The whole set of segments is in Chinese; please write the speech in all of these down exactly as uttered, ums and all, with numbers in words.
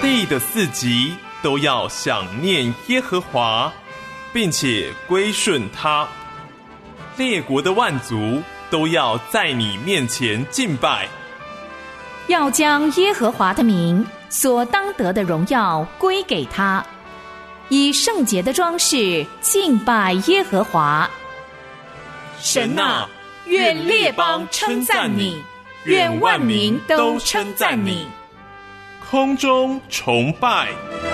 地的四极都要想念耶和华，并且归顺他。列国的万族都要在你面前敬拜， 要将耶和华的名所当得的荣耀归给他，以圣洁的装饰敬拜耶和华。神啊，愿列邦称赞你，愿万民都称赞你。 空中崇拜。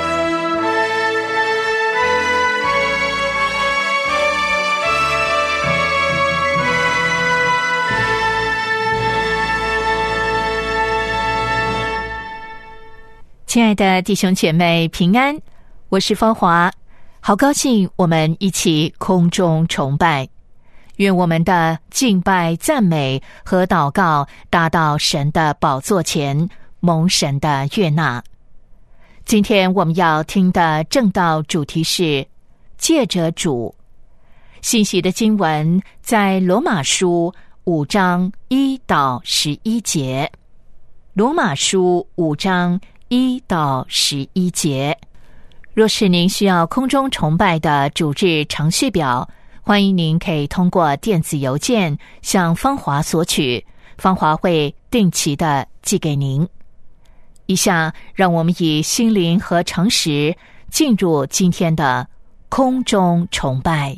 亲爱的弟兄姐妹平安，我是芳华，好高兴我们一起空中崇拜。愿我们的敬拜赞美和祷告达到神的宝座前，蒙神的悦纳。今天我们要听的正道主题是借着主。信息的经文在罗马书五章一到十一节。罗马书五章一到十一节。若是您需要空中崇拜的主日程序表，欢迎您可以通过电子邮件向芳华索取，芳华会定期的寄给您。以下让我们以心灵和诚实进入今天的空中崇拜。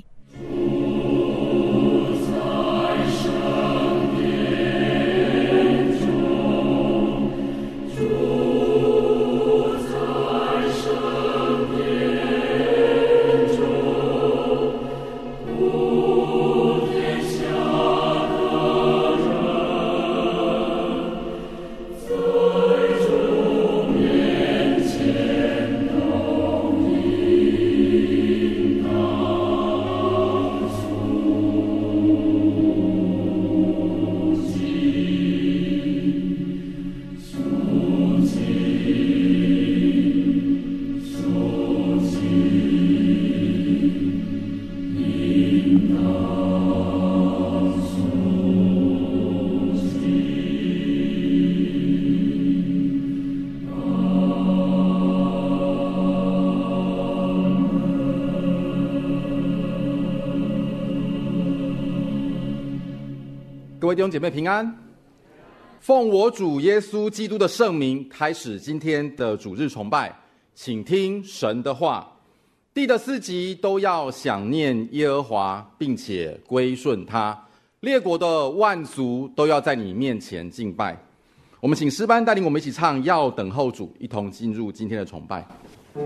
各位弟兄姐妹平安，奉我主耶稣基督的圣名开始今天的主日崇拜，请听神的话。地的四极都要想念耶和华，并且归顺他，列国的万族都要在你面前敬拜。我们请诗班带领我们一起唱要等候主，一同进入今天的崇拜。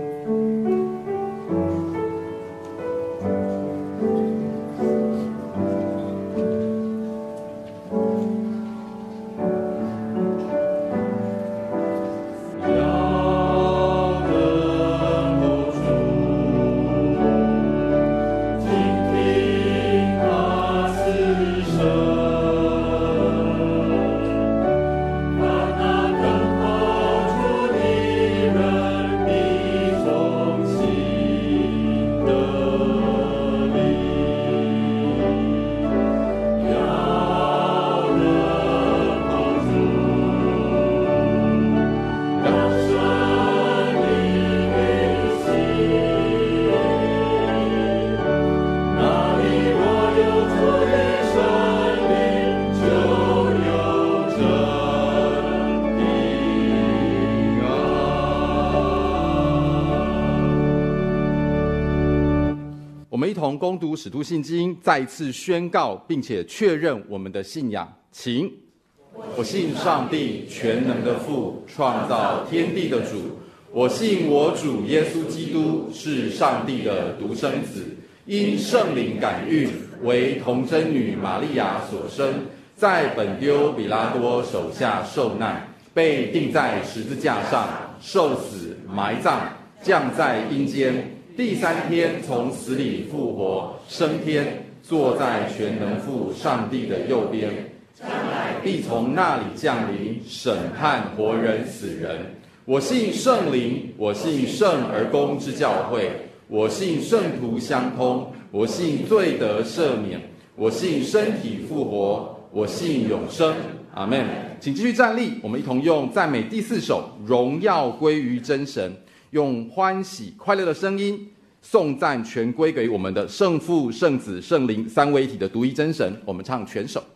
一同攻读使徒信经，再一次宣告并且确认我们的信仰。请，我信上帝全能的父，创造天地的主。我信我主耶稣基督是上帝的独生子，因圣灵感孕，为童贞女玛利亚所生，在本丢比拉多手下受难，被钉在十字架上，受死，埋葬，降在阴间。第三天从死里复活，升天，坐在全能父上帝的右边，将来必从那里降临，审判活人死人。我信圣灵，我信圣而公之教会，我信圣徒相通，我信罪得赦免，我信身体复活，我信永生。阿们。 请继续站立，我们一同用赞美第四首《荣耀归于真神》，用欢喜快乐的声音颂赞全归给我们的圣父、圣子、圣灵三位一体的独一真神。我们唱全首。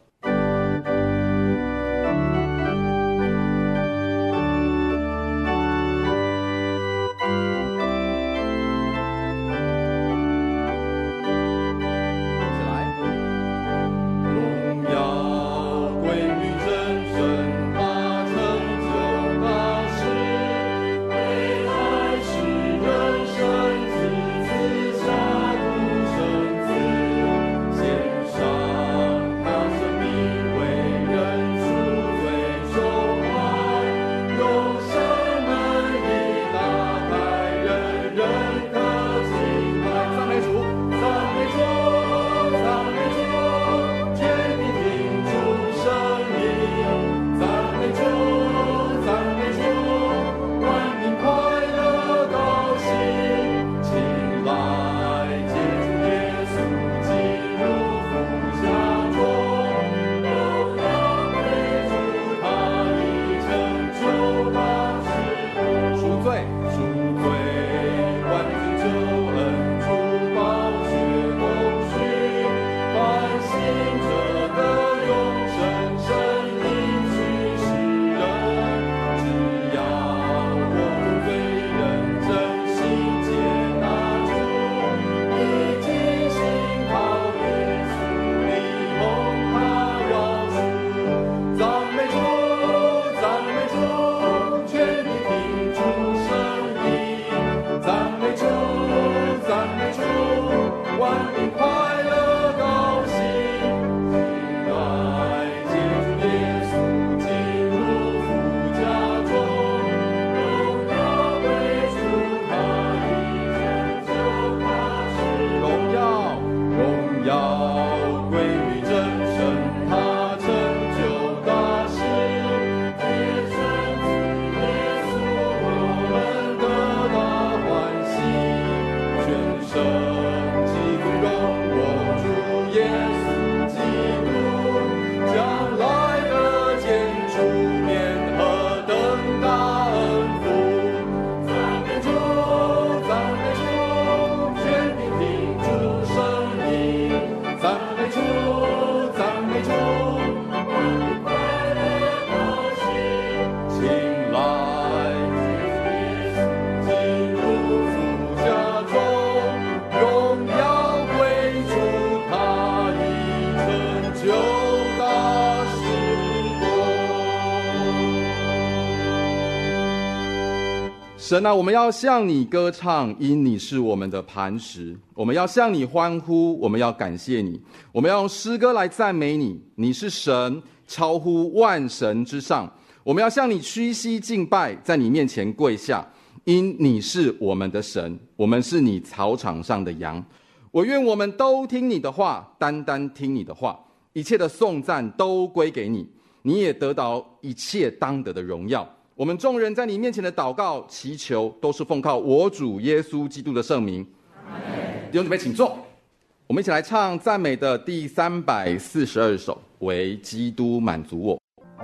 神啊，我们要向你歌唱，因你是我们的磐石；我们要向你欢呼，我们要感谢你，我们要用诗歌来赞美你。你是神，超乎万神之上。我们要向你屈膝敬拜，在你面前跪下，因你是我们的神，我们是你草场上的羊。我愿我们都听你的话，单单听你的话，一切的颂赞都归给你，你也得到一切当得的荣耀。我们众人在你面前的祷告祈求，都是奉靠我主耶稣基督的圣名。弟兄姊妹请坐，我们一起来唱赞美的第三百四十二首，为基督满足我。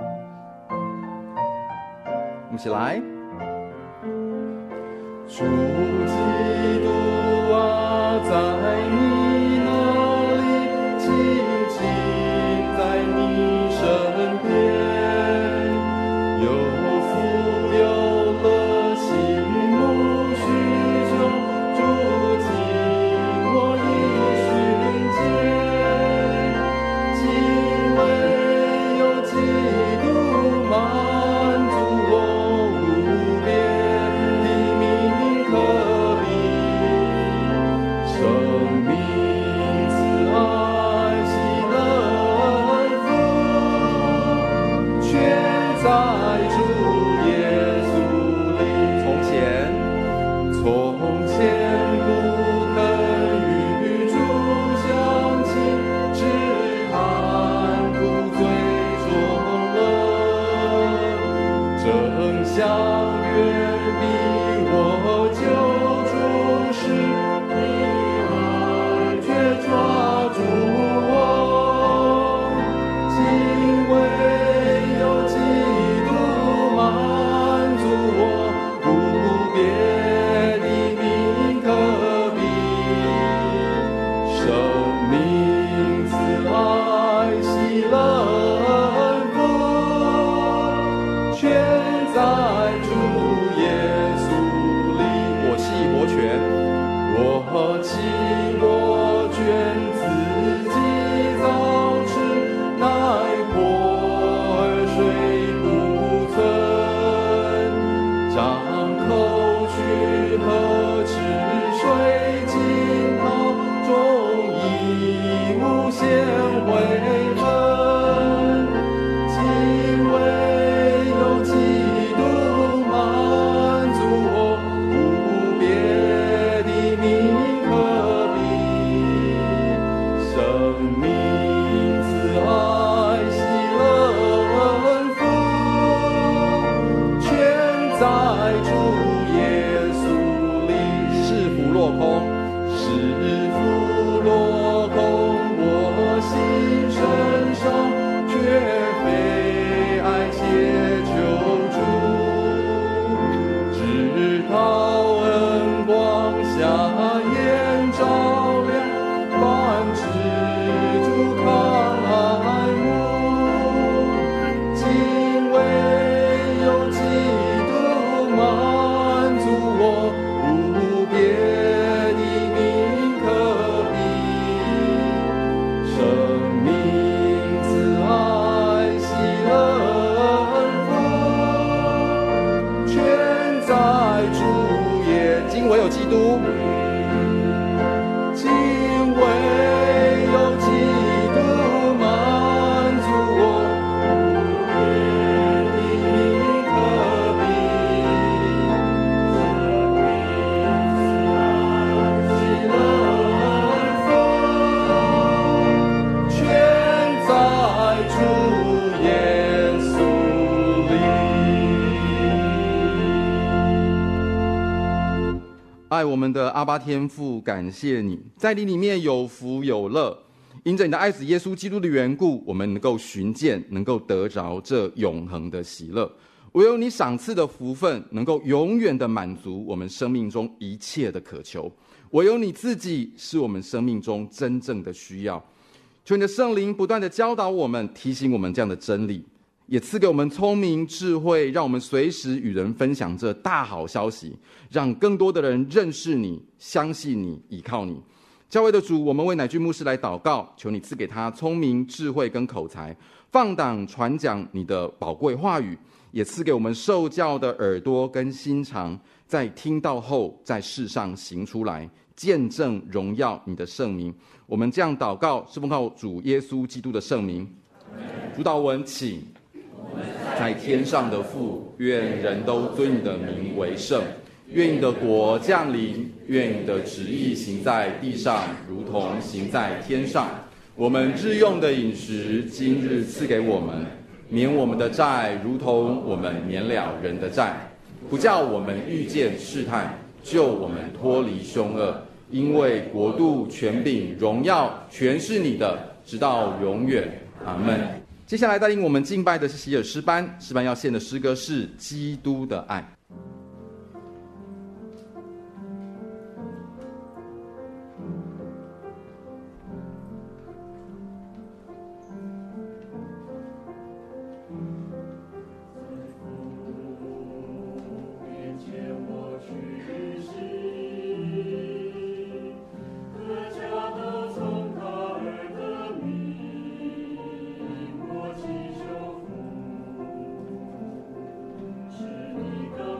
我们一起来。主基督啊，在你那里，紧紧在你身边，生命河池水尽头，终已无限悔恨。今唯有基督满足我无别的名可比，生命慈爱喜乐恩福，全在主耶稣里。是福落空，是福落空，我心深伤，却非爱且救主，直到恩光下眼照亮，凡知主康爱慕。今唯有基督满足我无别的名可比，生命慈爱喜乐恩福，全在主耶。今唯有基督，今唯有基督满足我无别的名可比，喜乐恩福，全在主耶稣里。爱我们的阿爸天父，感谢你，在你里面有福有乐。因着你的爱子耶稣基督的缘故，我们能够寻见，能够得着这永恒的喜乐。唯有你赏赐的福分，能够永远的满足我们生命中一切的渴求。唯有你自己是我们生命中真正的需要。求你的圣灵不断的教导我们，提醒我们这样的真理，也赐给我们聪明智慧，让我们随时与人分享这大好消息，让更多的人认识你，相信你，依靠你。教会的主，我们为乃俊牧师来祷告，求你赐给他聪明智慧跟口才，放胆传讲你的宝贵话语，也赐给我们受教的耳朵跟心肠，在听到后在世上行出来，见证荣耀你的圣名。我们这样祷告是奉靠主耶稣基督的圣名。主祷文请。在天上的父，愿人都尊你的名为圣，愿你的国降临，愿你的旨意行在地上，如同行在天上。我们日用的饮食，今日赐给我们，免我们的债，如同我们免了人的债，不叫我们遇见试探，救我们脱离凶恶。因为国度、权柄、荣耀，全是你的，直到永远。阿们。接下来带领我们敬拜的是希尔诗班，诗班要献的诗歌是《基督的爱》。 你高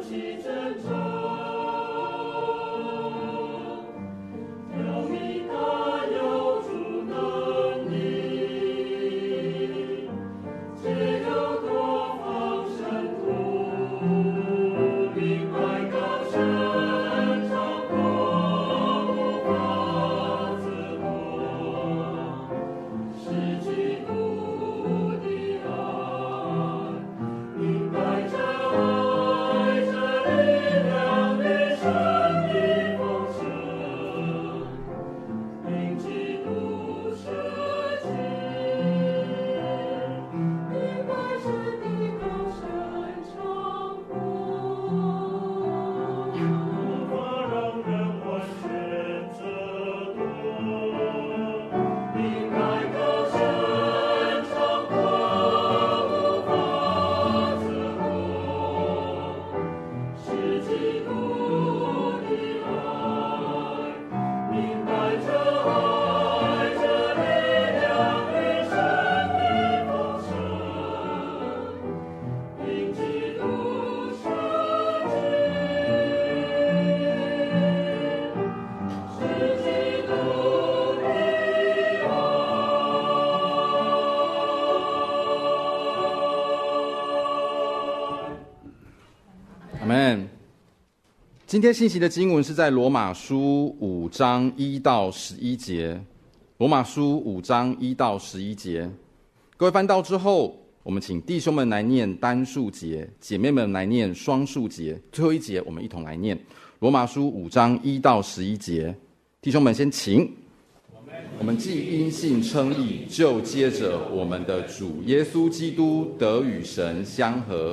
今天信息的经文是在罗马书五章一到十一节。罗马书五章一到十一节，各位翻到之后，我们请弟兄们来念单数节，姐妹们来念双数节。最后一节我们一同来念罗马书五章一到十一节。弟兄们先请。我们既因信称义，就接着我们的主耶稣基督得与神相合。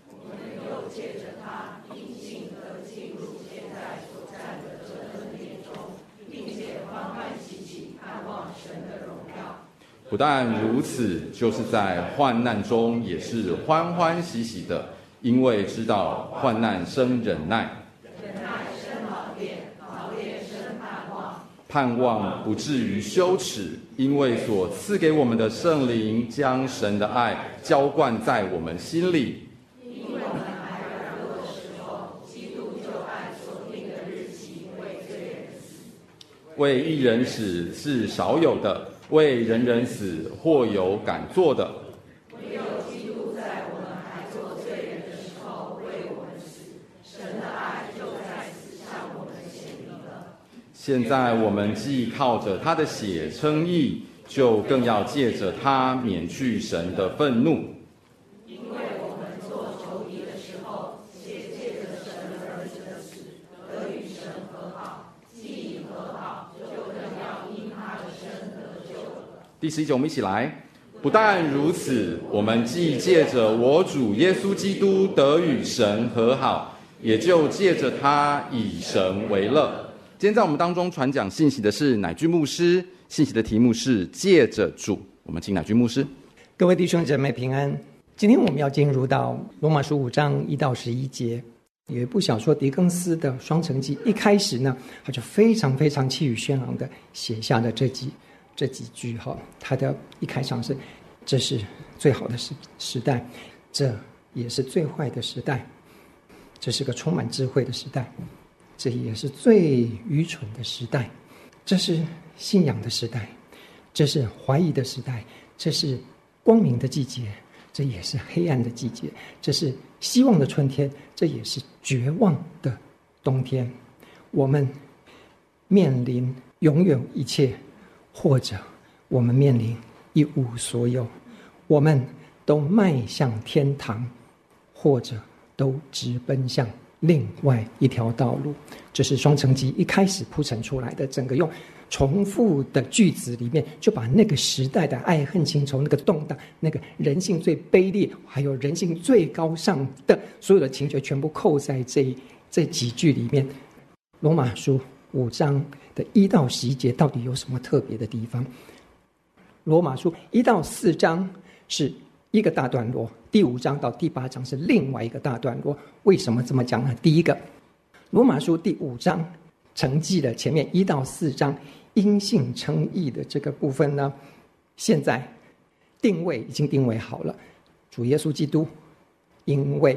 不但如此，就是在患难中也是欢欢喜喜的，因为知道患难生忍耐，忍耐生老练，老练生盼望，盼望不至于羞耻，因为所赐给我们的圣灵将神的爱浇灌在我们心里。因为我们还软弱的时候，基督就按所定的日期为罪人死。为一人死是少有的，为人人死或有敢做的。唯有基督在我们还做罪人的时候为我们死，神的爱就在此向我们显明了。现在我们既靠着他的血称义，就更要借着他免去神的愤怒。因为我们做仇敌的时候，且借着神儿子的死得与神和好，既已和好，就更要因他的生得救了。第十一节我们一起来。不但如此，我们既借着我主耶稣基督得与神和好，也就借着他以神为乐。今天在我们当中传讲信息的是乃居牧师，信息的题目是借着主。我们请乃居牧师。 各位弟兄姐妹平安。今天我们要进入到罗马书五章一到十一节。有一部小说狄更斯的《双城记》，一开始呢，他就非常非常气宇轩昂的写下了这几这几句哈。他的一开场是：这是最好的时时代，这也是最坏的时代，这是个充满智慧的时代，这也是最愚蠢的时代，这是信仰的时代，这是怀疑的时代，这是光明的季节，这也是黑暗的季节，这是希望的春天，这也是绝望的冬天。我们面临拥有一切，或者我们面临一无所有。我们都迈向天堂，或者都直奔向另外一条道路。这是双城记一开始铺陈出来的，整个用重复的句子里面，就把那个时代的爱恨情仇，那个动荡，那个人性最卑劣，还有人性最高尚的所有的情节，全部扣在这这几句里面。罗马书五章的一到十一节到底有什么特别的地方？罗马书一到四章是一个大段落，第五章到第八章是另外一个大段落。为什么这么讲呢？第一个，罗马书第五章承继了前面一到四章因信称义的这个部分呢，现在定位已经定位好了。主耶稣基督因为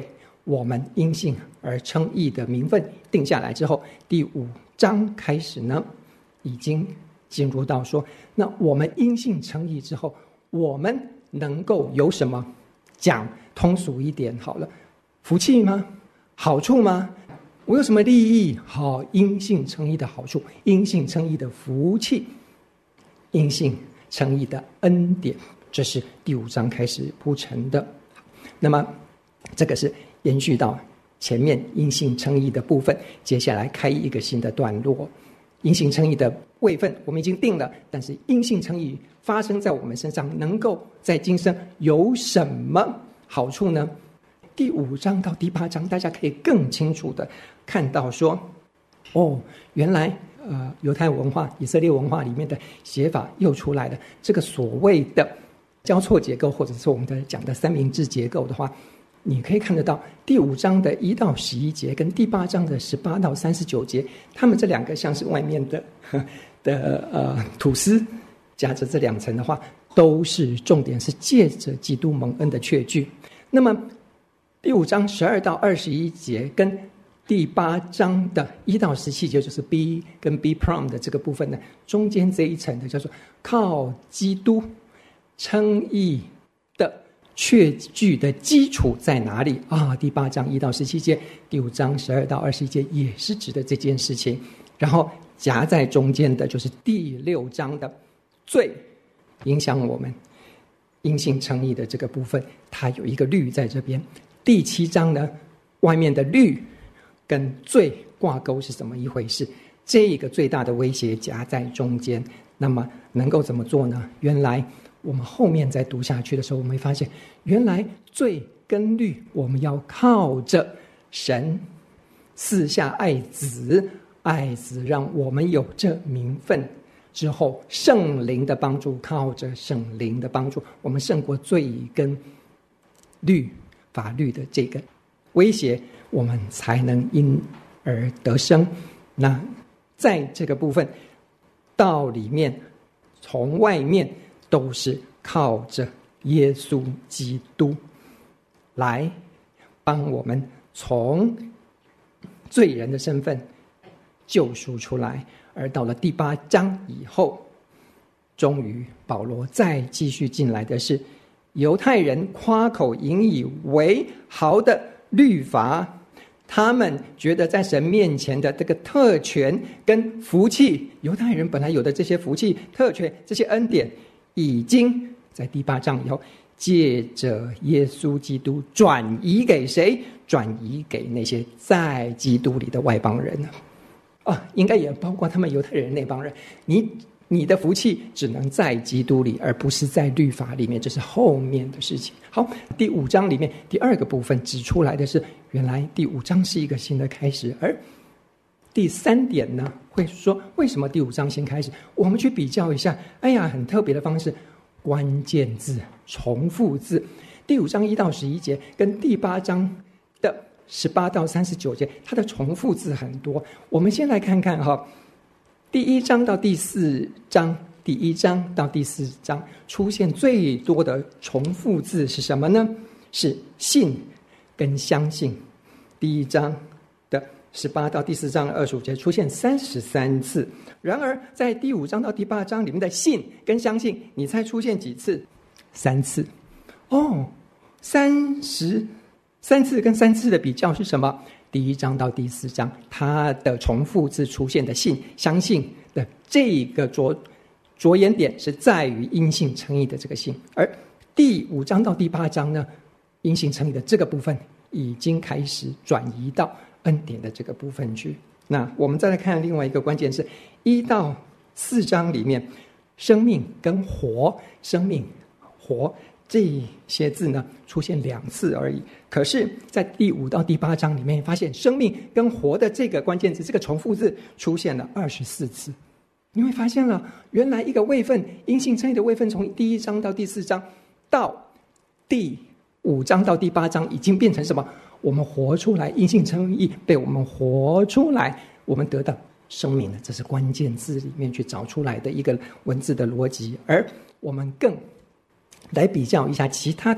我们因信而称义的名分定下来之后，第五章开始呢，已经进入到说，那我们因信称义之后，我们能够有什么？讲通俗一点好了，福气吗？好处吗？我有什么利益？好，因信称义的好处，因信称义的福气，因信称义的恩典，这是第五章开始铺陈的。那么这个是延续到前面因信称义的部分，接下来开一个新的段落。因信称义的位分我们已经定了，但是因信称义发生在我们身上，能够在今生有什么好处呢？第五章到第八章，大家可以更清楚的看到说，哦，原来呃犹太文化、以色列文化里面的写法又出来了。这个所谓的交错结构，或者是我们的讲的三明治结构的话，你可以看得到第五章的一到十一节跟第八章的十八到三十九节，他们这两个像是外面的的呃吐司夹着这两层的话，都是重点是借着基督蒙恩的确据。那么第五章十二到二十一节跟第八章的一到十七节，就是 B 跟 B prom 的这个部分呢，中间这一层的叫做靠基督称义的确据的基础在哪里啊？第八章一到十七节，第五章十二到二十一节也是指的这件事情。然后夹在中间的就是第六章的罪影响我们因信称义的这个部分，它有一个律在这边。第七章呢，外面的律跟罪挂钩是怎么一回事？这一个最大的威胁夹在中间。那么能够怎么做呢？原来我们后面再读下去的时候，我们会发现，原来罪跟律，我们要靠着神赐下爱子，爱子让我们有这名分之后，圣灵的帮助，靠着圣灵的帮助，我们胜过罪跟律法律的这个威胁，我们才能因而得生。那在这个部分到里面，从外面都是靠着耶稣基督来帮我们从罪人的身份救赎出来。而到了第八章以后，终于保罗再继续进来的是犹太人夸口引以为豪的律法，他们觉得在神面前的这个特权跟福气，犹太人本来有的这些福气、特权、这些恩典，已经在第八章以后借着耶稣基督转移给谁？转移给那些在基督里的外邦人了。啊，应该也包括他们犹太人那帮人。你你的福气只能在基督里，而不是在律法里面，这是后面的事情。好，第五章里面第二个部分指出来的是，原来第五章是一个新的开始。而第三点呢，会说为什么第五章先开始？我们去比较一下，哎呀，很特别的方式，关键字、重复字。第五章一到十一节跟第八章的十八到三十九节，它的重复字很多。我们先来看看哈，第一章到第四章，第一章到第四章出现最多的重复字是什么呢？是信跟相信。第一章的十八到第四章的二十五节出现三十三次，然而在第五章到第八章里面的信跟相信，你猜出现几次？三次。哦，三十三次跟三次的比较是什么？第一章到第四章，它的重复字出现的信、相信的这个着着眼点是在于因信称义的这个信，而第五章到第八章呢，因信称义的这个部分已经开始转移到恩典的这个部分去。那我们再来看另外一个关键是一到四章里面，生命跟活，生命活这些字呢出现两次而已，可是在第五到第八章里面发现生命跟活的这个关键字，这个重复字出现了二十四次。你会发现了，原来一个位分，因信称义的位分，从第一章到第四章到第五章到第八章已经变成什么？我们活出来，因信称义被我们活出来，我们得到生命了，这是关键字里面去找出来的一个文字的逻辑。而我们更来比较一下其他的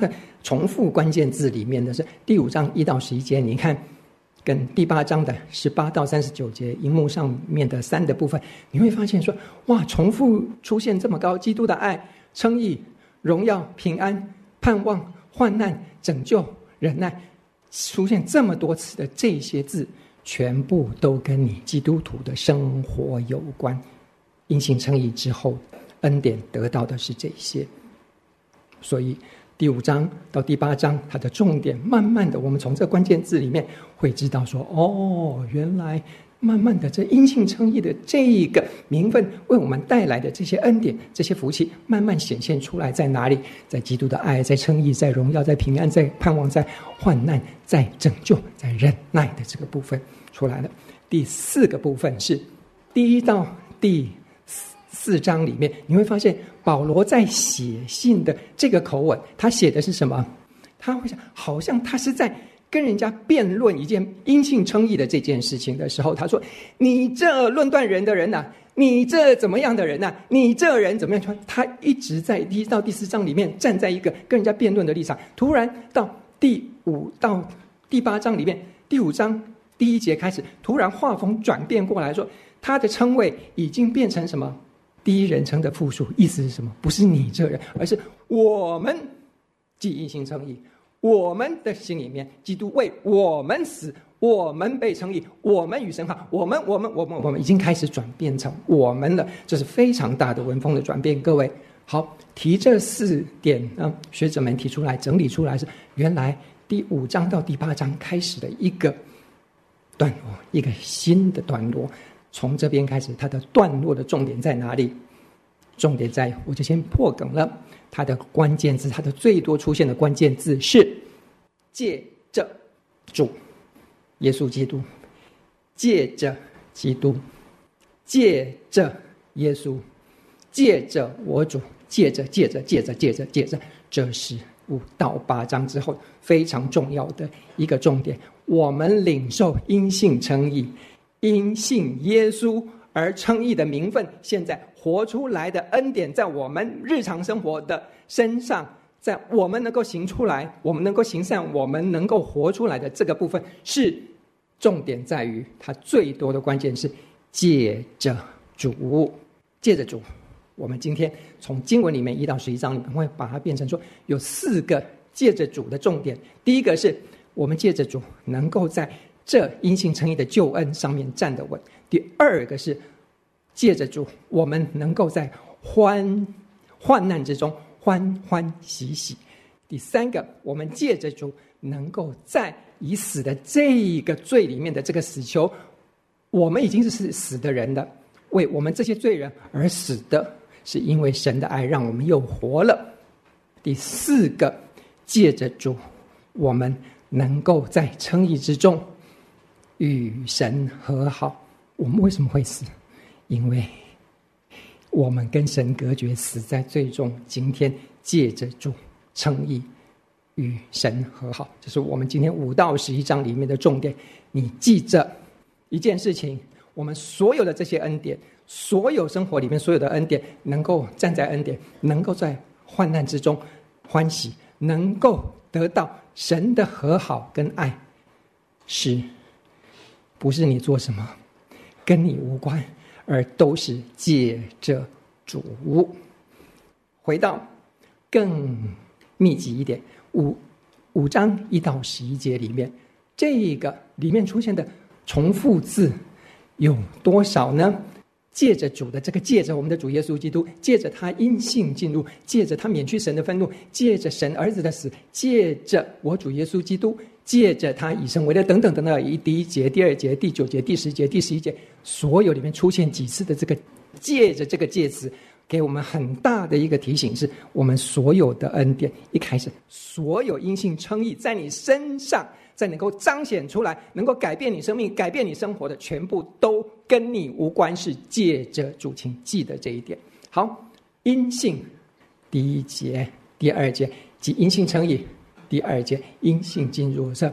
重复关键字里面的是第五章一到十一节，你看跟第八章的十八到三十九节荧幕上面的三的部分，你会发现说，哇，重复出现这么高，基督的爱、称义、荣耀、平安、盼望、患难、拯救、忍耐，出现这么多次的这些字，全部都跟你基督徒的生活有关。因信称义之后，恩典得到的是这些。所以第五章到第八章，它的重点慢慢的，我们从这关键字里面会知道说，哦，原来慢慢的这因信称义的这个名分为我们带来的这些恩典、这些福气，慢慢显现出来在哪里？在基督的爱，在称义，在荣耀，在平安，在盼望，在患难，在拯救，在忍耐的这个部分出来了。第四个部分是第一到第四章里面，你会发现保罗在写信的这个口吻，他写的是什么？他会想，好像他是在跟人家辩论一件因信称义的这件事情的时候，他说：“你这论断人的人呐、啊，你这怎么样的人呐、啊？你这人怎么样？”他一直在第一到第四章里面站在一个跟人家辩论的立场。突然到第五到第八章里面，第五章第一节开始，突然画风转变过来说，他的称谓已经变成什么？第一人称的复数，意思是什么？不是你这人，而是我们既因信称义，我们的心里面，基督为我们死，我们被称义，我们与神好，我们我们我们我们已经开始转变成我们了，这是非常大的文风的转变。各位好，提这四点啊，学者们提出来整理出来是原来第五章到第八章开始的一个段落，一个新的段落。从这边开始，它的段落的重点在哪里？重点在，我就先破梗了。它的关键字，它的最多出现的关键字是借着主耶稣基督，借着基督，借着耶稣，借着我主，借着借着借着借着借着，这是五到八章之后非常重要的一个重点。我们领受因信称义，因信耶稣而称义的名分，现在活出来的恩典在我们日常生活的身上，在我们能够行出来，我们能够行善，我们能够活出来的这个部分，是重点在于它最多的关键是借着主，借着主。我们今天从经文里面一到十一章里面会把它变成说有四个借着主的重点。第一个是我们借着主能够在这因信称义的救恩上面站得稳。第二个是借着主，我们能够在欢患难之中欢欢喜喜。第三个，我们借着主能够在已死的这个罪里面的这个死囚，我们已经是死的人了，为我们这些罪人而死的，是因为神的爱让我们又活了。第四个，借着主，我们能够在称义之中与神和好。我们为什么会死？因为我们跟神隔绝，死在罪中。今天借着主称义，与神和好，这是我们今天五到十一章里面的重点。你记着一件事情，我们所有的这些恩典，所有生活里面所有的恩典，能够站在恩典，能够在患难之中欢喜，能够得到神的和好跟爱，是不是你做什么跟你无关，而都是借着主。回到更密集一点，五五章一到十一节里面，这个里面出现的重复字有多少呢？借着主的这个，借着我们的主耶稣基督，借着他因信进入，借着他免去神的愤怒，借着神儿子的死，借着我主耶稣基督，借着他以身为乐，等等等等，第一节、第二节、第九节、第十节、第十一节，所有里面出现几次的这个借着这个介词，给我们很大的一个提醒，是我们所有的恩典一开始，所有因信称义在你身上，在能够彰显出来，能够改变你生命、改变你生活的，全部都跟你无关，是借着主，请记得这一点。好，因信第一节、第二节即因信称义，第二节因信进入，是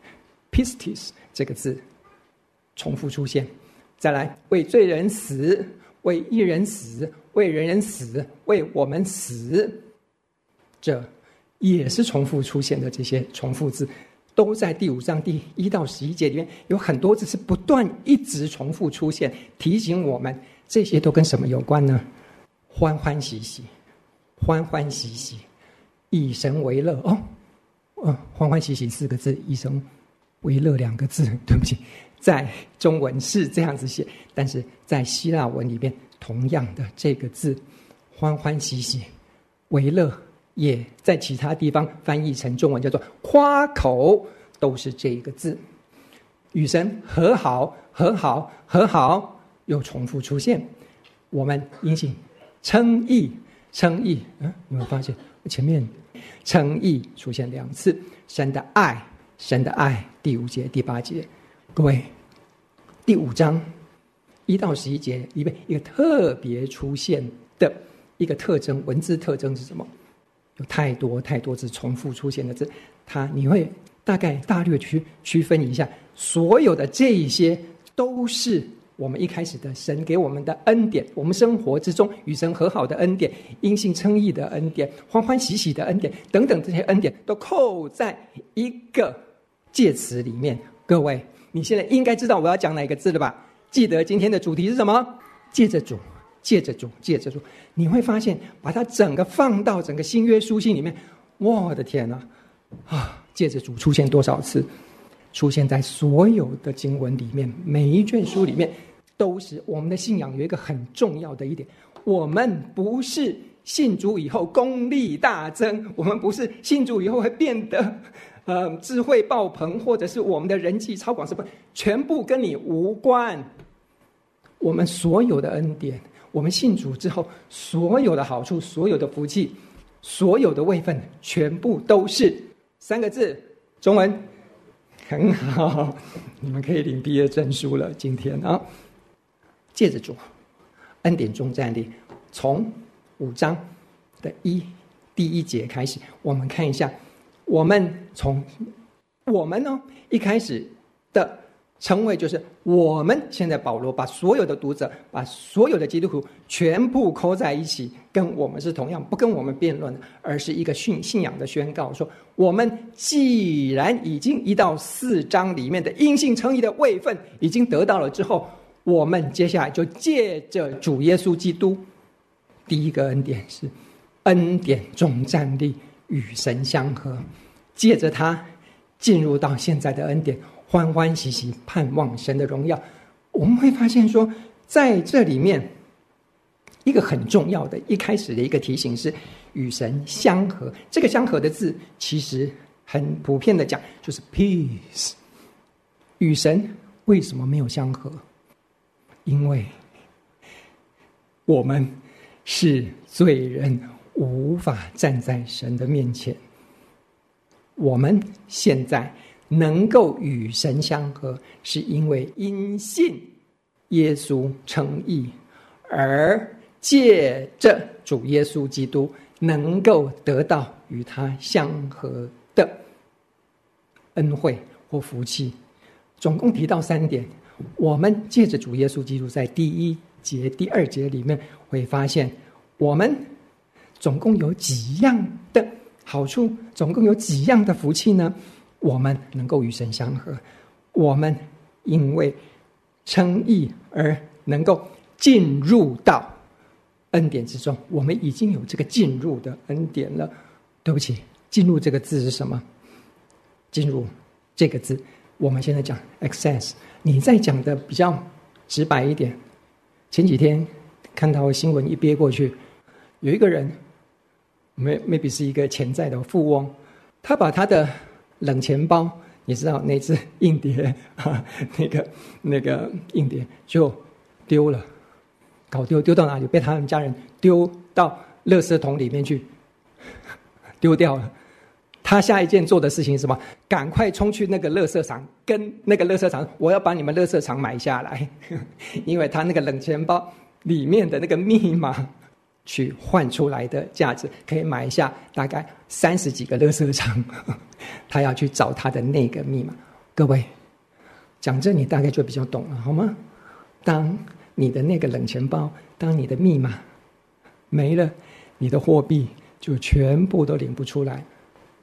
pistis 这个字重复出现。再来，为罪人死，为义人死，为人人死，为我们死，这也是重复出现的这些重复字，都在第五章第一到十一节里面，有很多字是不断一直重复出现，提醒我们这些都跟什么有关呢？欢欢喜喜，欢欢喜喜，以神为乐。哦，呃，欢欢喜喜四个字，以神为乐两个字，对不起，在中文是这样子写，但是在希腊文里面同样的这个字欢欢喜喜为乐，也在其他地方翻译成中文叫做夸口，都是这个字。与神和好，和好，和好，又重复出现。我们因信称义，称义，嗯，你会发现前面称义出现两次。神的爱，神的爱，第五节、第八节，各位，第五章一到十一节里面一个特别出现的一个特征，文字特征是什么？有太多太多字重复出现的字，它你会大概大略区区分一下，所有的这一些都是我们一开始的神给我们的恩典，我们生活之中与神和好的恩典，因信称义的恩典，欢欢喜喜的恩典等等，这些恩典都扣在一个介词里面。各位，你现在应该知道我要讲哪个字了吧？记得今天的主题是什么？借着主，借着主，借着主。你会发现把它整个放到整个新约书信里面，我的天哪啊！借着主出现多少次？出现在所有的经文里面，每一卷书里面都是。我们的信仰有一个很重要的一点，我们不是信主以后功力大增，我们不是信主以后会变得呃智慧爆棚，或者是我们的人际超广，什么全部跟你无关。我们所有的恩典，我们信主之后所有的好处，所有的福气，所有的位分，全部都是三个字，中文很好，你们可以领毕业证书了。今天啊，借着主，恩典中站立，从五章的一第一节开始，我们看一下，我们从我们呢一开始的称谓就是我们。现在保罗把所有的读者，把所有的基督徒全部扣在一起，跟我们是同样，不跟我们辩论，而是一个信信仰的宣告，说我们既然已经一到四章里面的因信称义的位分已经得到了之后，我们接下来就借着主耶稣基督，第一个恩典是恩典中站立，与神相合，借着他进入到现在的恩典，欢欢喜喜盼望神的荣耀。我们会发现说，在这里面一个很重要的一开始的一个提醒是与神相合。这个相合的字其实很普遍的讲就是 peace。 与神为什么没有相合？因为我们是罪人，无法站在神的面前。我们现在能够与神相合，是因为因信耶稣称义，而借着主耶稣基督能够得到与他相合的恩惠或福气。总共提到三点，我们借着主耶稣基督，在第一节第二节里面会发现，我们总共有几样的好处，总共有几样的福气呢？我们能够与神相合，我们因为称义而能够进入到恩典之中，我们已经有这个进入的恩典了。对不起，进入这个字是什么？进入这个字，我们现在讲 access， 你再讲的比较直白一点。前几天看到新闻一瞥过去，有一个人 maybe 是一个潜在的富翁，他把他的冷钱包，你知道那只硬碟啊，那个那个硬碟就丢了，搞丢丢到哪里？被他们家人丢到垃圾桶里面去，丢掉了。他下一件做的事情是什么？赶快冲去那个垃圾场，跟那个垃圾场，我要把你们垃圾场买下来，因为他那个冷钱包里面的那个密码去换出来的价值可以买下大概三十几个垃圾场，他要去找他的那个密码。各位讲这你大概就比较懂了，好吗？当你的那个冷钱包，当你的密码没了，你的货币就全部都领不出来。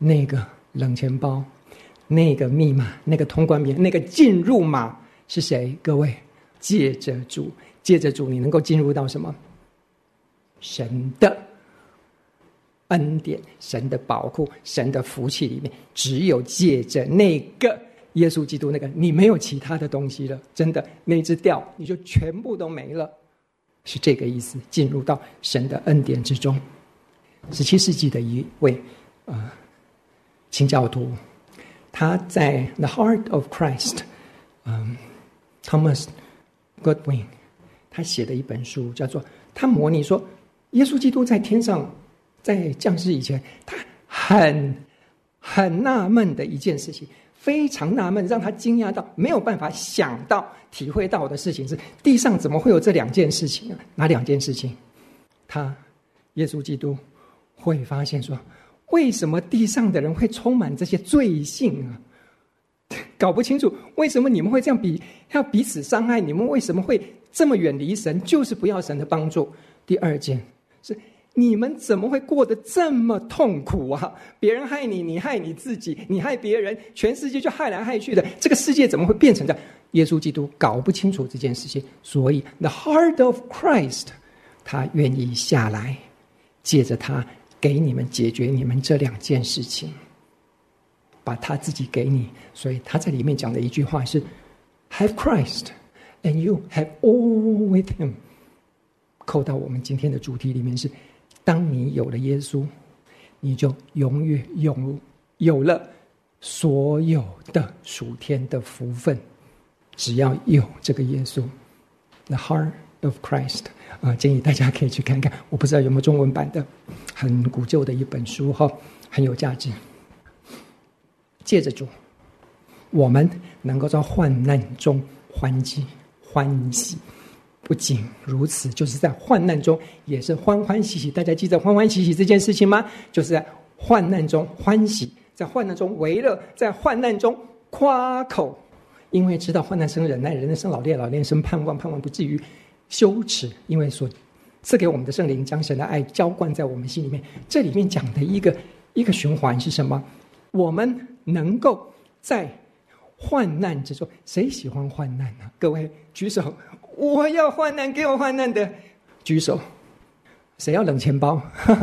那个冷钱包，那个密码，那个通关密码，那个进入码是谁？各位，借着主，借着主，你能够进入到什么？神的恩典，神的宝库，神的福气里面，只有借着那个耶稣基督，那个你没有其他的东西了，真的，那只钓你就全部都没了，是这个意思。进入到神的恩典之中。十七世纪的一位呃清教徒，他在《The Heart of Christ》嗯 Thomas Goodwin 他写的一本书，叫做他模拟说耶稣基督在天上在降世以前，他很很纳闷的一件事情，非常纳闷，让他惊讶到没有办法想到体会到的事情是，地上怎么会有这两件事情啊？哪两件事情？他耶稣基督会发现说，为什么地上的人会充满这些罪性啊？搞不清楚为什么你们会这样比要彼此伤害，你们为什么会这么远离神，就是不要神的帮助。第二件是，你们怎么会过得这么痛苦啊？别人害你，你害你自己，你害别人，全世界就害来害去的，这个世界怎么会变成这样？耶稣基督搞不清楚这件事情，所以 The Heart of Christ 他愿意下来，借着他给你们解决你们这两件事情，把他自己给你。所以他在里面讲的一句话是 Have Christ and you have all with him。 扣到我们今天的主题里面是，当你有了耶稣，你就永远有有了所有的属天的福分，只要有这个耶稣。 The Heart of Christ 啊、呃，建议大家可以去看看，我不知道有没有中文版的，很古旧的一本书哈，很有价值。借着主，我们能够在患难中欢喜欢喜。不仅如此，就是在患难中也是欢欢喜喜。大家记得欢欢喜喜这件事情吗？就是在患难中欢喜，在患难中为乐，在患难中夸口，因为知道患难生忍耐，忍耐生老练，老练生盼望，盼望不至于羞耻，因为所赐给我们的圣灵将神的爱浇灌在我们心里面。这里面讲的一个一个循环是什么？我们能够在患难之中，谁喜欢患难啊？各位举手，我要患难，给我患难的举手。谁要冷钱包？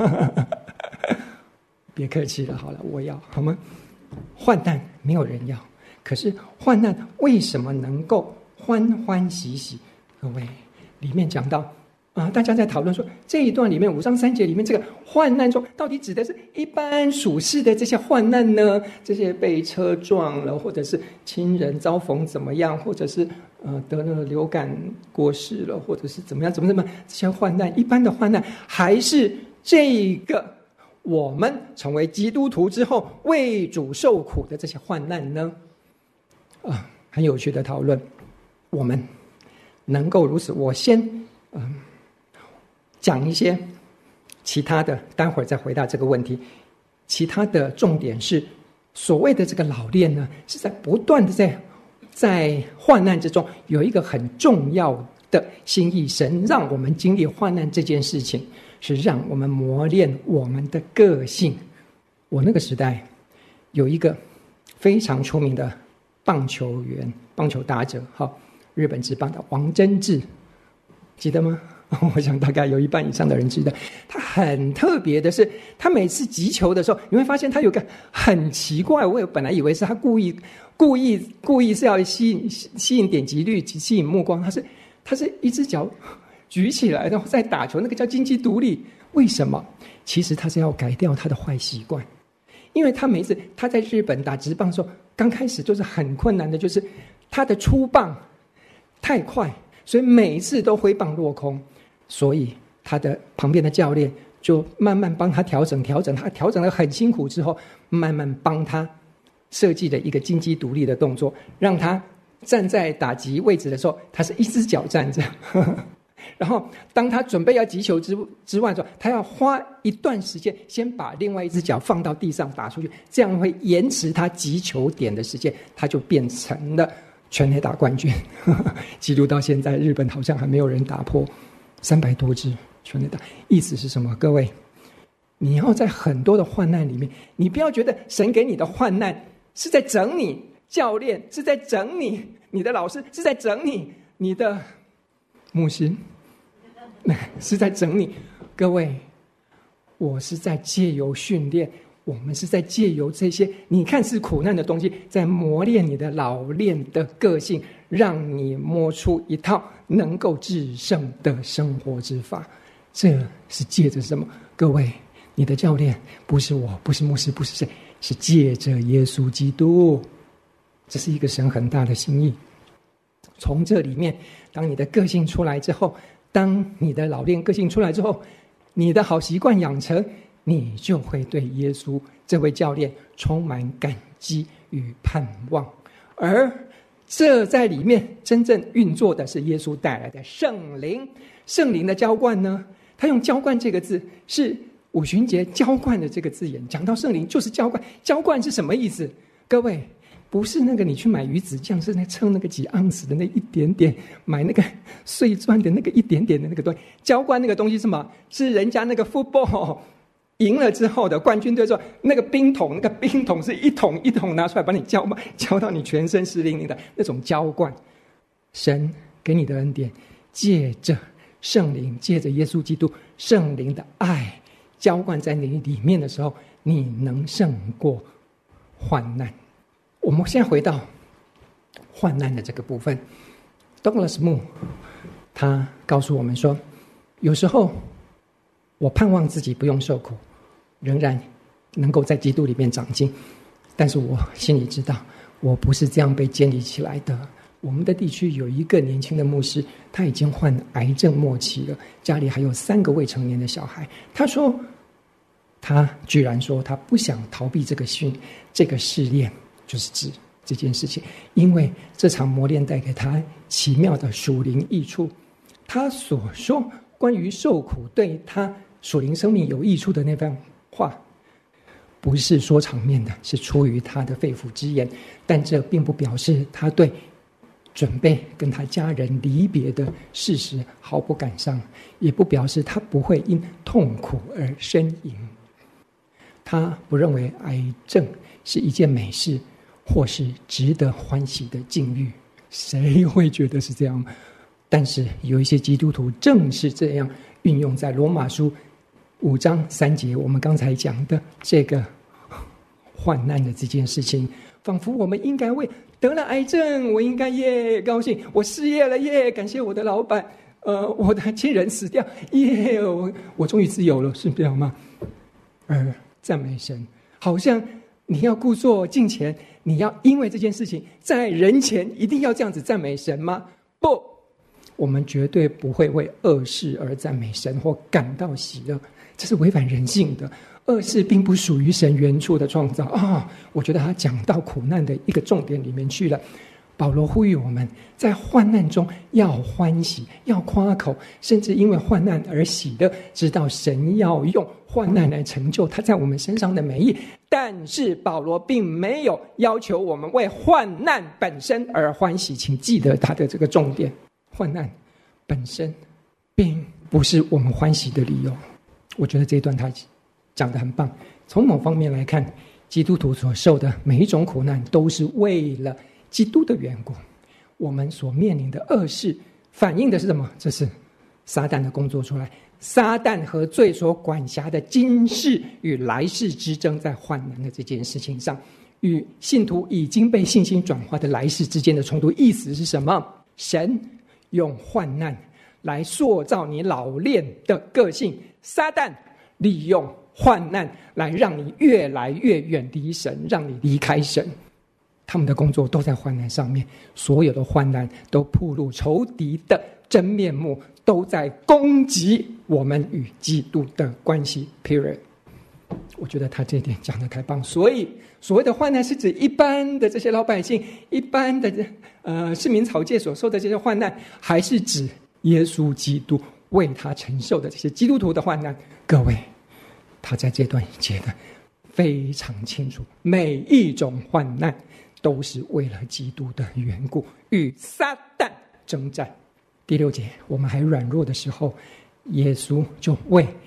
别客气了，好了，我要，好吗？患难没有人要，可是患难为什么能够欢欢喜喜？各位，里面讲到啊，大家在讨论说这一段里面五章三节里面这个患难中，到底指的是一般属世的这些患难呢？这些被车撞了，或者是亲人遭逢怎么样，或者是呃得了流感过世了，或者是怎么样怎么怎么这些患难，一般的患难，还是这个我们成为基督徒之后为主受苦的这些患难呢？啊，很有趣的讨论。我们能够如此，我先嗯。呃讲一些其他的，待会儿再回答这个问题。其他的重点是，所谓的这个老练呢，是在不断的在在患难之中有一个很重要的心意。神让我们经历患难这件事情，是让我们磨练我们的个性。我那个时代有一个非常出名的棒球员、棒球打者，好，日本职棒的王贞治，记得吗？我想大概有一半以上的人知道。他很特别的是，他每次击球的时候，你会发现他有个很奇怪，我本来以为是他故意故意故意是要吸引吸引点击率、吸引目光，他是他是一只脚举起来，然后再打球，那个叫金鸡独立。为什么？其实他是要改掉他的坏习惯，因为他每次他在日本打职棒的时候，刚开始就是很困难的，就是他的出棒太快，所以每一次都挥棒落空。所以他的旁边的教练就慢慢帮他调整调整，他调整得很辛苦之后，慢慢帮他设计了一个金鸡独立的动作，让他站在打击位置的时候，他是一只脚站着，然后当他准备要击球之之外的时候，他要花一段时间先把另外一只脚放到地上打出去，这样会延迟他击球点的时间，他就变成了全垒打冠军。记录到现在，日本好像还没有人打破三百多支全垒打。意思是什么？各位， 你要在很多的患难里面，你不要觉得神给你的患难是在整你，教练是在整你，你的老师是在整你，你的牧师是在整你。各位，我是在借由训练，我们是在借由这些你看是苦难的东西，在磨练你的老练的个性，让你摸出一套能够制胜的生活之法。这是借着什么？各位，你的教练不是我，不是牧师，不是谁，是借着耶稣基督。这是一个神很大的心意。从这里面，当你的个性出来之后，当你的老练个性出来之后，你的好习惯养成，你就会对耶稣这位教练充满感激与盼望。而这在里面真正运作的是耶稣带来的圣灵。圣灵的浇灌呢，他用浇灌这个字，是五旬节浇灌的这个字眼。讲到圣灵就是浇灌，浇灌是什么意思？各位，不是那个你去买鱼子酱，是那称那个几盎司的那一点点，买那个碎砖的那个一点点的那个东西。浇灌那个东西是什么？是人家那个 football 赢了之后的冠军队说，那个冰桶，那个冰桶是一桶一桶拿出来把你浇满，浇到你全身湿淋淋的那种浇灌。神给你的恩典，借着圣灵，借着耶稣基督圣灵的爱浇灌在你里面的时候，你能胜过患难。我们现在回到患难的这个部分， Douglas Moo 他告诉我们说，有时候我盼望自己不用受苦，仍然能够在基督里面长进，但是我心里知道我不是这样被建立起来的。我们的地区有一个年轻的牧师，他已经患癌症末期了，家里还有三个未成年的小孩。他说他居然说他不想逃避这个训这个试炼，就是指这件事情，因为这场磨练带给他奇妙的属灵益处。他所说关于受苦对他属灵生命有益处的那番话，不是说场面的，是出于他的肺腑之言，但这并不表示他对准备跟他家人离别的事实毫不感伤，也不表示他不会因痛苦而呻吟。他不认为癌症是一件美事，或是值得欢喜的境遇。谁会觉得是这样？但是有一些基督徒正是这样运用在罗马书五章三节我们刚才讲的这个患难的这件事情，仿佛我们应该为得了癌症，我应该耶高兴，我失业了耶，感谢我的老板，呃，我的亲人死掉耶，我我终于自由了，是这样吗？而赞美神，好像你要故作敬虔，你要因为这件事情在人前一定要这样子赞美神吗？不，我们绝对不会为恶事而赞美神或感到喜乐，这是违反人性的。恶事并不属于神原初的创造啊、哦！我觉得他讲到苦难的一个重点里面去了。保罗呼吁我们在患难中要欢喜，要夸口，甚至因为患难而喜乐，知道神要用患难来成就他在我们身上的美意。但是保罗并没有要求我们为患难本身而欢喜，请记得他的这个重点，患难本身并不是我们欢喜的理由。我觉得这一段他讲得很棒。从某方面来看，基督徒所受的每一种苦难都是为了基督的缘故。我们所面临的恶事反映的是什么？这是撒旦的工作出来。撒旦和罪所管辖的今世与来世之争，在患难的这件事情上，与信徒已经被信心转化的来世之间的冲突，意思是什么？神用患难来塑造你老练的个性，撒旦利用患难来让你越来越远离神，让你离开神。他们的工作都在患难上面，所有的患难都暴露仇敌的真面目，都在攻击我们与基督的关系 period。 我觉得他这一点讲得太棒。所以所谓的患难是指一般的这些老百姓，一般的呃市民草芥所受的这些患难，还是指耶稣基督为他承受的这些基督徒的患难？各位，他在这段写的非常清楚，每一种患难都是为了基督的缘故，与撒旦征战。第六节，我们还软弱的时候，耶稣就为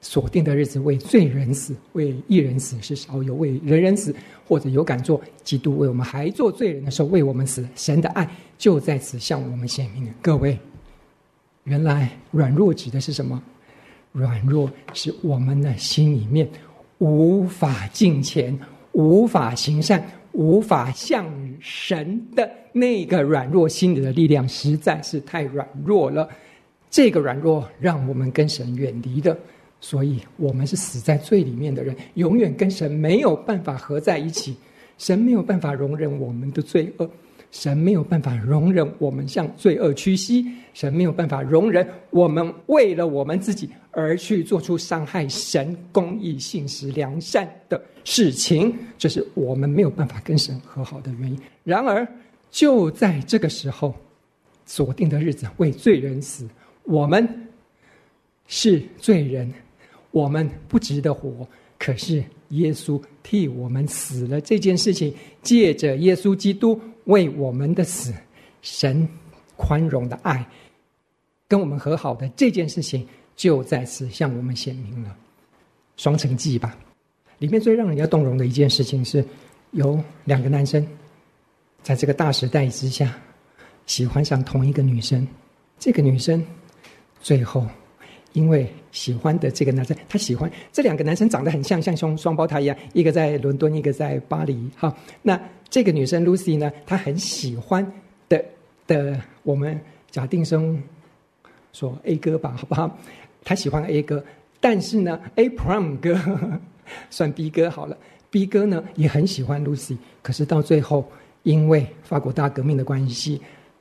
所定的日子为罪人死，为义人死是少有，为人人死，或者有敢做基督为我们还做罪人的时候为我们死，神的爱就在此向我们显明了。各位，原来软弱指的是什么？软弱是我们的心里面无法敬虔，无法行善，无法向神的那个软弱心里的力量实在是太软弱了。这个软弱让我们跟神远离的，所以我们是死在罪里面的人，永远跟神没有办法合在一起。神没有办法容忍我们的罪恶，神没有办法容忍我们向罪恶屈膝，神没有办法容忍我们为了我们自己而去做出伤害神公义信实良善的事情，这是我们没有办法跟神和好的原因。然而就在这个时候，所定的日子为罪人死，我们是罪人，我们不值得活，可是耶稣替我们死了这件事情，借着耶稣基督为我们的死，神宽容的爱跟我们和好的这件事情就在此向我们显明了。双城记吧，里面最让人家动容的一件事情是，有两个男生在这个大时代之下喜欢上同一个女生，这个女生最后因为喜欢的这个男生，他喜欢这两个男生长得很像，像双双胞胎一样，一个在伦敦，一个在巴黎。好，那这个女生 Lucy 呢，她很喜欢的的，我们假定生说 A 哥吧，好不好？她喜欢 A 哥，但是呢 A Prime 哥呵呵算 B 哥好了 ，B 哥呢也很喜欢 Lucy， 可是到最后因为法国大革命的关系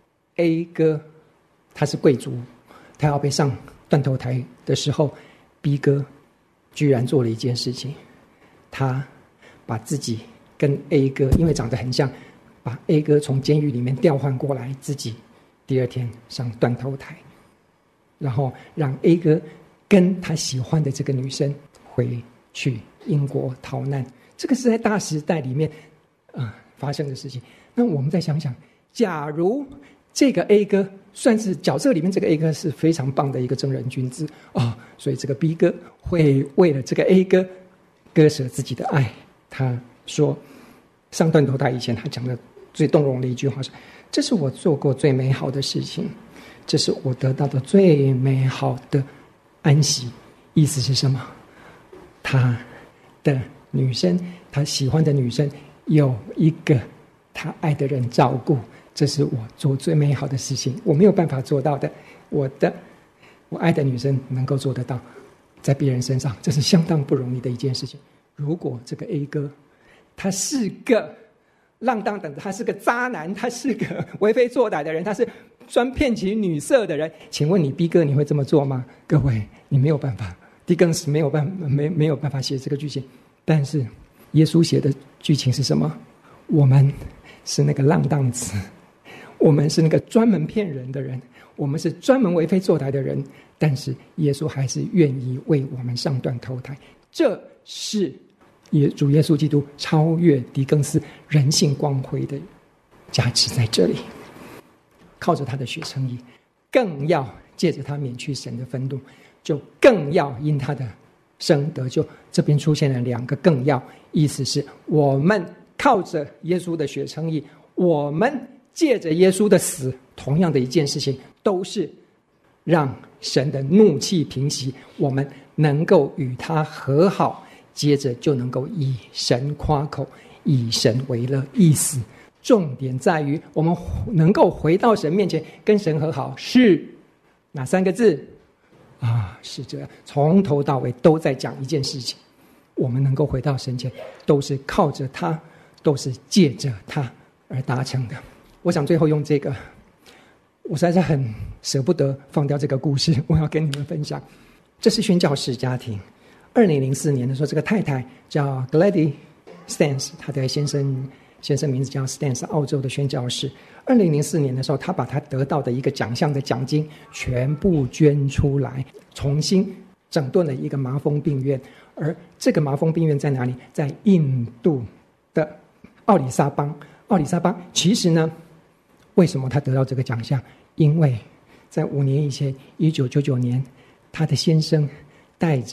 ，A 哥他是贵族，他要被上断头台的时候 B 哥居然做了一件事情，他把自己跟 A 哥因为长得很像，把 A 哥从监狱里面调换过来，自己第二天上断头台，然后让 A 哥跟他喜欢的这个女生回去英国逃难。这个是在大时代里面、呃、发生的事情。那我们再想想，假如这个 A 哥算是角色里面，这个 A 哥是非常棒的一个正人君子啊、哦，所以这个 B 哥会为了这个 A 哥割舍自己的爱。他说，上断头台以前，他讲的最动容的一句话是：“这是我做过最美好的事情，这是我得到的最美好的安息。”意思是什么？他的女生，他喜欢的女生，有一个他爱的人照顾。这是我做最美好的事情，我没有办法做到的，我的我爱的女生能够做得到，在别人身上，这是相当不容易的一件事情。如果这个 A 哥他是个浪荡等，他是个渣男，他是个为非作歹的人，他是专骗取女色的人，请问你 B 哥你会这么做吗？各位，你没有办法，狄更斯没有办法没没有办法写这个剧情，但是耶稣写的剧情是什么？我们是那个浪荡子，我们是那个专门骗人的人，我们是专门为非作歹的人，但是耶稣还是愿意为我们上断头台。这是也主耶稣基督超越狄更斯人性光辉的价值在这里。靠着他的血称义，更要借着他免去神的愤怒，就更要因他的生得救。这边出现了两个更要，意思是我们靠着耶稣的血称义，我们借着耶稣的死，同样的一件事情，都是让神的怒气平息，我们能够与他和好，接着就能够以神夸口，以神为乐。意思重点在于我们能够回到神面前跟神和好，是哪三个字啊？是这样，从头到尾都在讲一件事情，我们能够回到神前，都是靠着他，都是借着他而达成的。我想最后用这个，我实在是很舍不得放掉这个故事，我要跟你们分享。这是宣教士家庭，二零零四年的时候，这个太太叫 Gladys Stans， 她的先生先生名字叫 Stans， 澳洲的宣教士。二零零四年的时候，他把他得到的一个奖项的奖金全部捐出来，重新整顿了一个麻风病院。而这个麻风病院在哪里？在印度的奥里萨邦。奥里萨邦其实呢，为什么他得到这个奖项？因为在五年以前，一九九九年，他的先生带着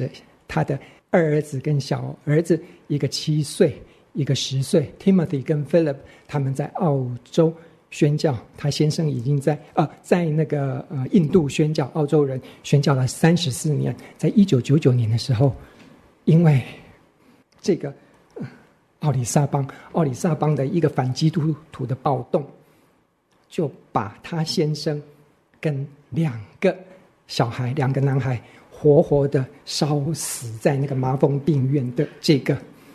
他的二儿子跟小儿子，一个七岁，一个十岁 Timothy 跟 Philip 他们在澳洲宣教，他先生已经在呃在那个呃印度宣教，澳洲人宣教了三十四年，在一九九九年的时候，因为这个、呃、奥里萨邦奥里萨邦的一个反基督徒的暴动，就把他先生跟两个小孩两个男孩活活的烧死在那个麻风病院的这个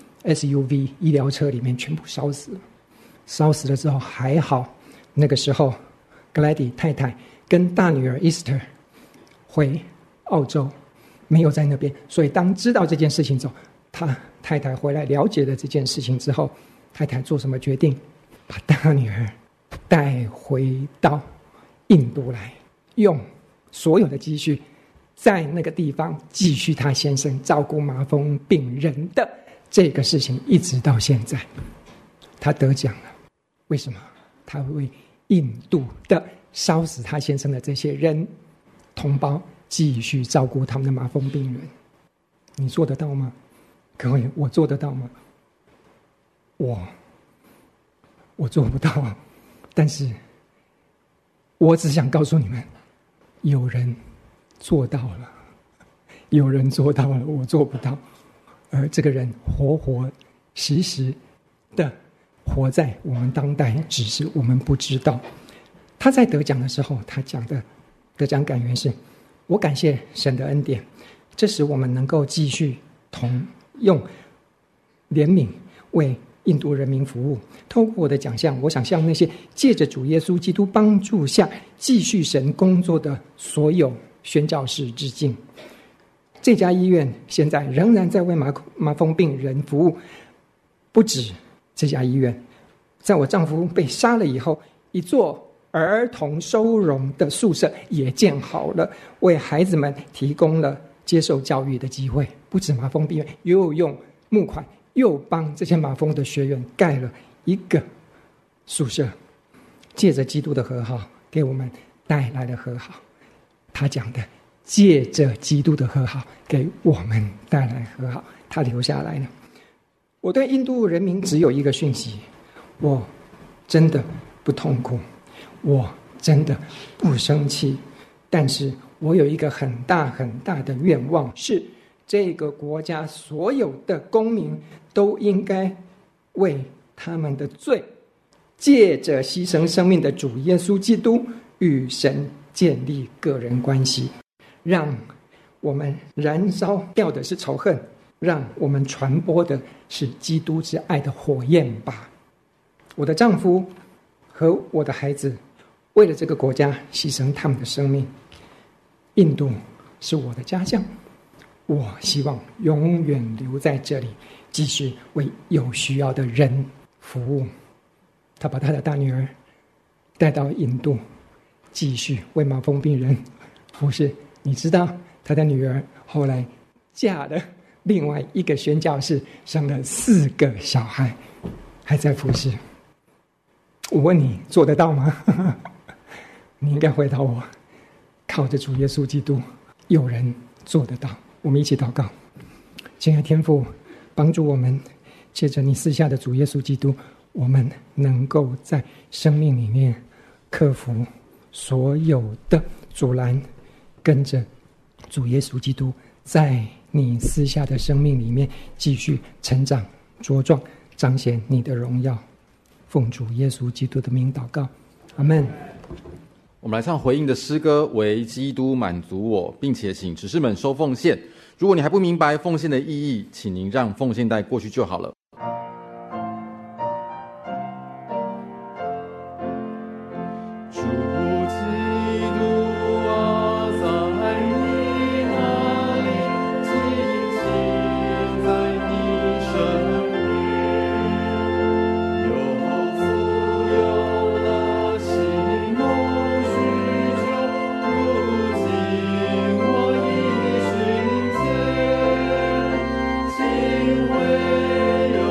S U V 医疗车里面，全部烧死了。烧死了之后还好，那个时候 Gladys 太太跟大女儿 Esther 回澳洲，没有在那边，所以当知道这件事情之后，他太太回来了解了这件事情之后，太太做什么决定？把大女儿带回到印度来，用所有的积蓄在那个地方继续他先生照顾麻风病人的这个事情，一直到现在。他得奖了，为什么？他为印度的烧死他先生的这些人同胞继续照顾他们的麻风病人。你做得到吗？各位，我做得到吗？我我做不到，但是我只想告诉你们，有人做到了，有人做到了，我做不到。而这个人活活实实的活在我们当代，只是我们不知道。他在得奖的时候，他讲的得奖感言是：我感谢神的恩典，这使我们能够继续同用怜悯为印度人民服务。透过我的奖项，我想向那些借着主耶稣基督帮助下继续神工作的所有宣教士致敬。这家医院现在仍然在为麻麻风病人服务。不止这家医院，在我丈夫被杀了以后，一座儿童收容的宿舍也建好了，为孩子们提供了接受教育的机会。不止麻风病院，又用募款，又帮这些麻风的学员盖了一个宿舍。借着基督的和好，给我们带来了和好。他讲的借着基督的和好，给我们带来和好，他留下来了。我对印度人民只有一个讯息：我真的不痛苦，我真的不生气，但是我有一个很大很大的愿望，是这个国家所有的公民都应该为他们的罪，借着牺牲生命的主耶稣基督与神建立个人关系，让我们燃烧掉的是仇恨，让我们传播的是基督之爱的火焰吧。我的丈夫和我的孩子为了这个国家牺牲他们的生命。印度是我的家乡，我希望永远留在这里，继续为有需要的人服务。他把他的大女儿带到印度，继续为麻风病人服侍。你知道他的女儿后来嫁了另外一个宣教士，生了四个小孩，还在服侍。我问你，做得到吗？你应该回答我，靠着主耶稣基督，有人做得到。我们一起祷告。亲爱的天父，帮助我们借着你赐下的主耶稣基督，我们能够在生命里面克服所有的阻拦，跟着主耶稣基督在你赐下的生命里面继续成长茁壮，彰显你的荣耀。奉主耶稣基督的名祷告，阿们。 我们来唱回应的诗歌，为基督满足我，并且请执事们收奉献。如果你还不明白奉献的意义，请您让奉献带过去就好了。 情会有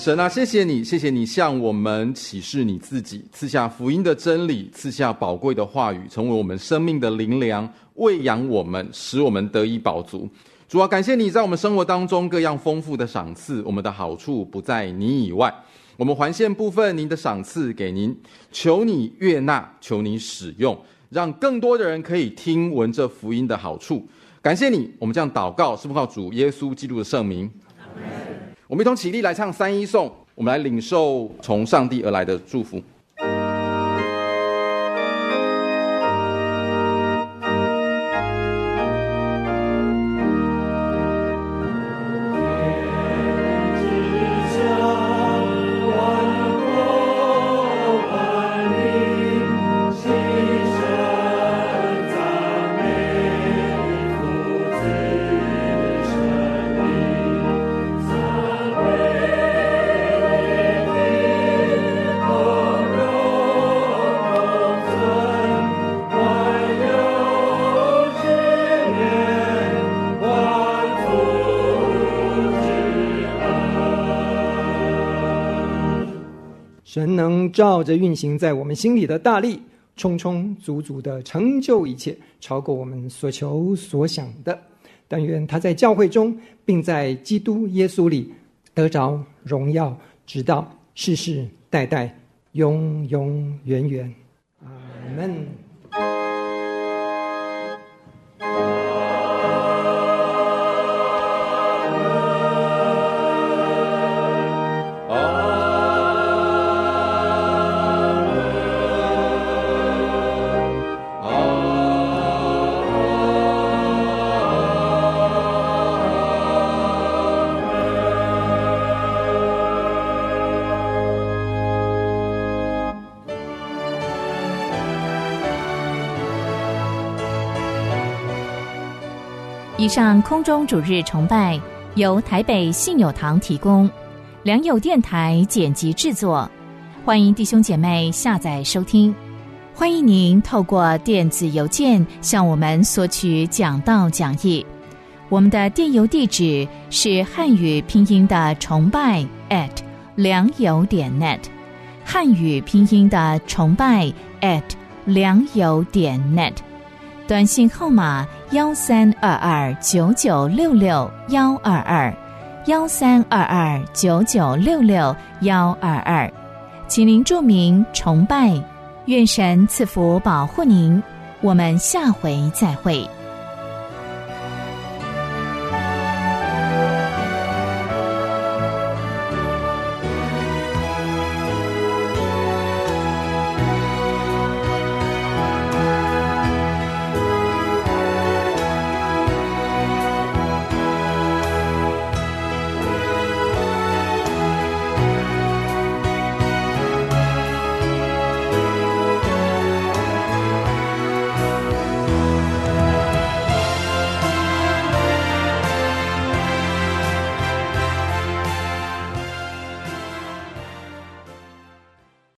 神啊，谢谢你，谢谢你向我们启示你自己，赐下福音的真理，赐下宝贵的话语，成为我们生命的灵粮，喂养我们，使我们得以饱足。主啊，感谢你在我们生活当中各样丰富的赏赐，我们的好处不在你以外，我们还献部分您的赏赐给您，求你悦纳，求你使用，让更多的人可以听闻这福音的好处。感谢你，我们这样祷告是奉靠主耶稣基督的圣名。我们一同起立来唱三一颂，我们来领受从上帝而来的祝福。 神能照着运行在我们心里的大力，充充足足的成就一切，超过我们所求所想的。但愿他在教会中，并在基督耶稣里得着荣耀，直到世世代代，永永远远。阿们。 以上空中主日崇拜由台北信友堂提供，良友电台剪辑制作，欢迎弟兄姐妹下载收听。欢迎您透过电子邮件向我们索取讲道讲义，我们的电邮地址是汉语拼音的崇拜 at 良友点 net， 汉语拼音的崇拜 at 良友点 net。短信号码幺三二二九九六六幺二二幺三二二九九六六幺二二，请您注明崇拜，愿神赐福保护您，我们下回再会。